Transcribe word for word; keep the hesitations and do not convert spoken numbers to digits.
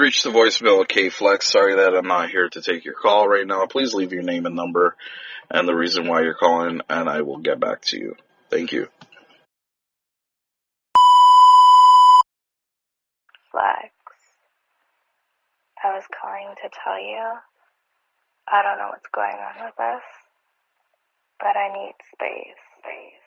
reached the voicemail of K-Flex. Sorry that I'm not here to take your call right now. Please leave your name and number and the reason why you're calling, and I will get back to you. Thank you. Flex, I was calling to tell you, I don't know what's going on with us, but I need space. Space.